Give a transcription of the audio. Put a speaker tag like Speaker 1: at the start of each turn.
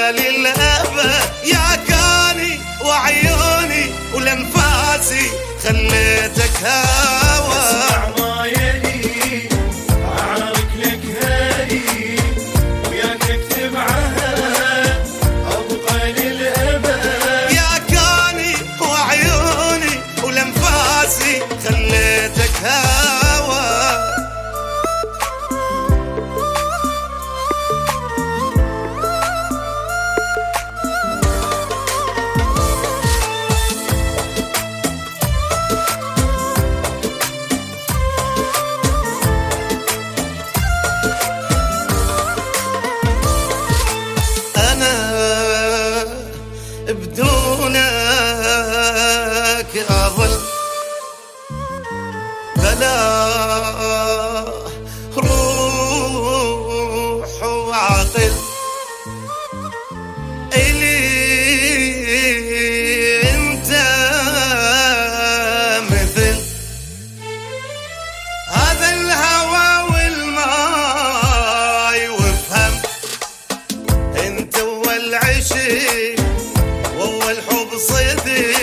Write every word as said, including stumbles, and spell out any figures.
Speaker 1: للأبد يا كاني وعيوني ولنفاسي خليتك هوا.
Speaker 2: اسمع ما يلي أعارك لك هالي وياك اكتب عهد أبقى للأبد
Speaker 1: يا كاني وعيوني ولنفاسي خليتك هوا. بدونك أظل بلا روح وعقل إلي أنت مثل هذا الهوى والماي وافهم انت والعشق والحب صدق